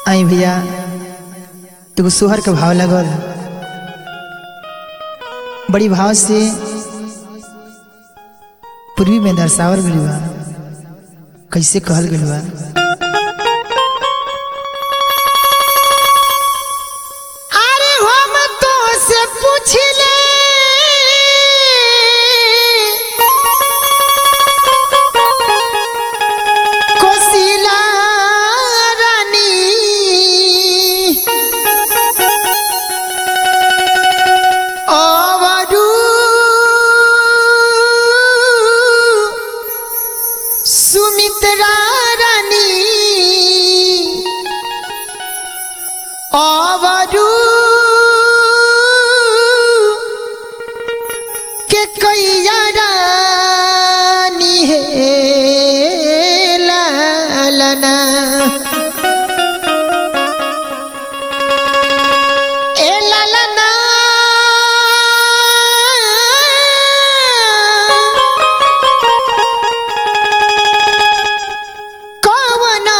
आई भैया एगो सोहर के भाव लगल बड़ी भाव से पूर्वी में दर्शावल गइल बा। कैसे कहल गइल बा? अरे हम तो से पूछले कोसिला रानी अवरु सुमित्रा रानी अवरु के कैया रानी है लालना ए लालना कवन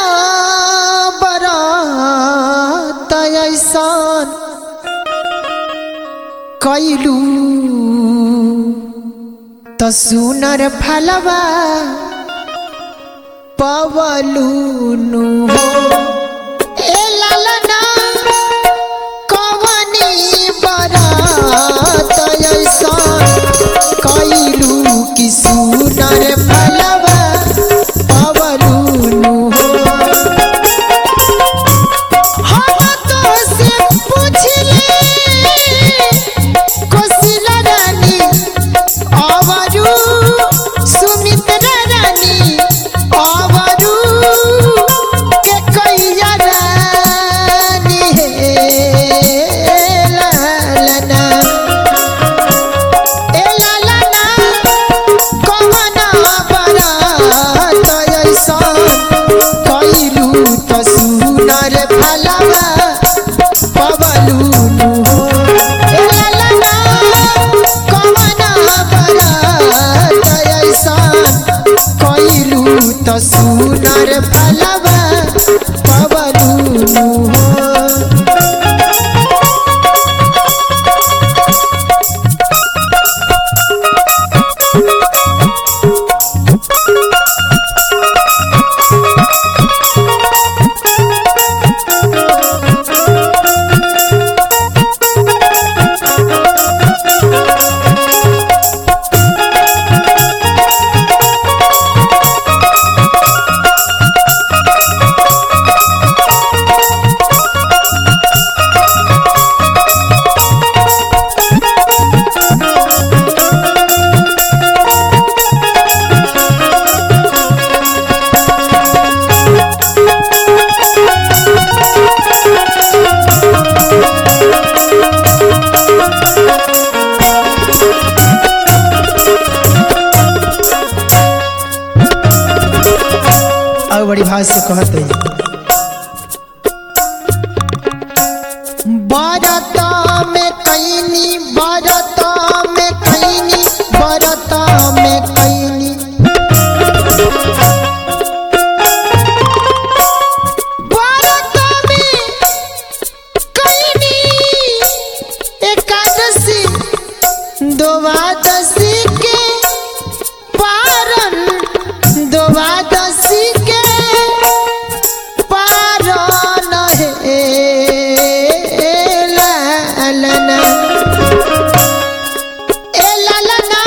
बरत ऐसन कैलू त सुनर फलवा पवलूनु हो। ए लालना कवनी बरत ऐसन कैलू कि सुनर फलवा पवलूनु हो। हम तो से पूछले कोसिला रानी अवरु सुमित्रा रानी अवरु के कैया रानी हे लालना ए लालना कवना बरत ऐसन कैलू त सुनर फलवा पवलूनु हो। ए लालना कवना बरत ऐसन कैलू त सुनर फलवा पवलूनु हो। और बड़ी भाव से कहत है बरत में कैनी बरत में कैनी बरत में कैनी बरत में कैनी एकादशी द्वादशी के पारन द्वादशी के पारन हे लालना ए लालना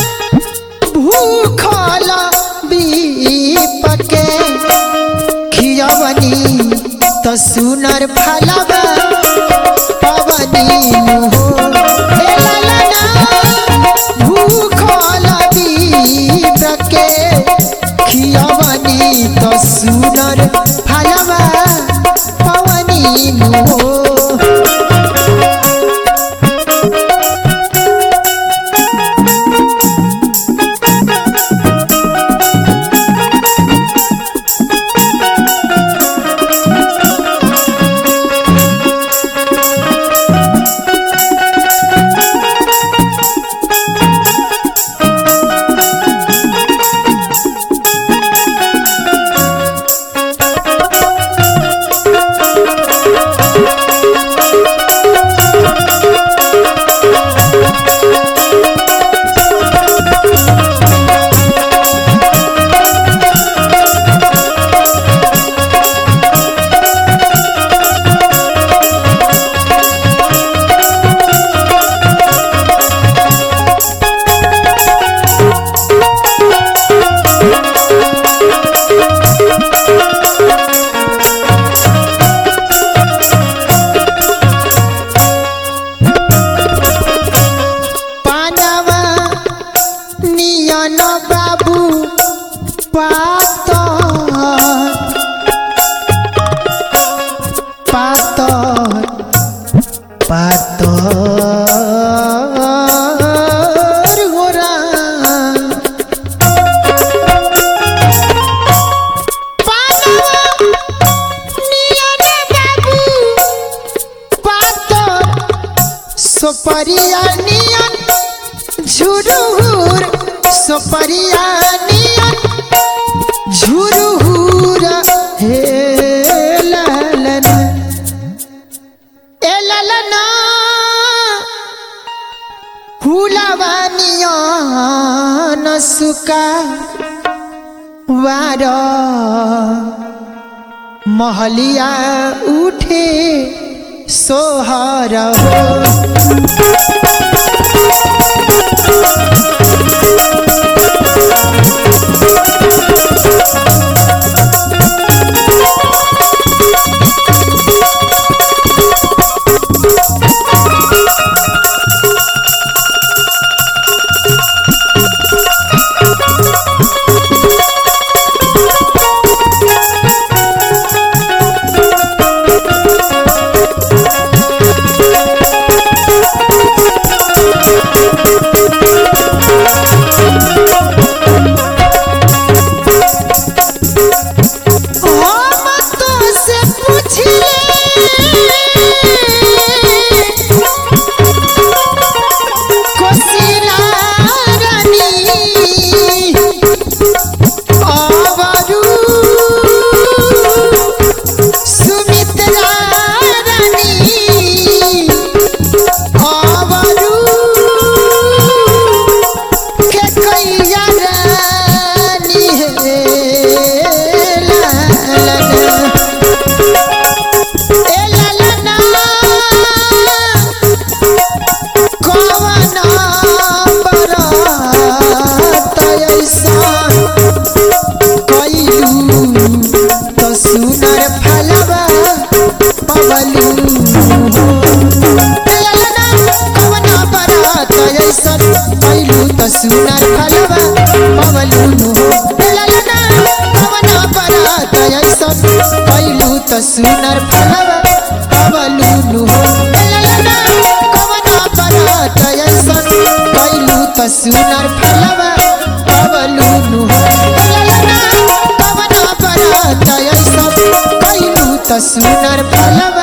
भूखल बीपके खियवनी त सुनर फलवा पवनीनु हो। ए लालना भूखल बीपके खियवनी त सुनर फलवा पवनीनु हो। सोपरिया नियन झुरहुर हे ललना ए ललना फूलवा नियन सुका वार महलिया उठे सोहर हो सुनर फलवा पवलू हो ललना कवना बरात ऐसन कैलू त सुनर फलवा पवलू हो ललना कवना बरात ऐसन कैलू त सुनर फलवा पवलू हो ललना कवना बरात ऐसन कैलू त सुनर फलवा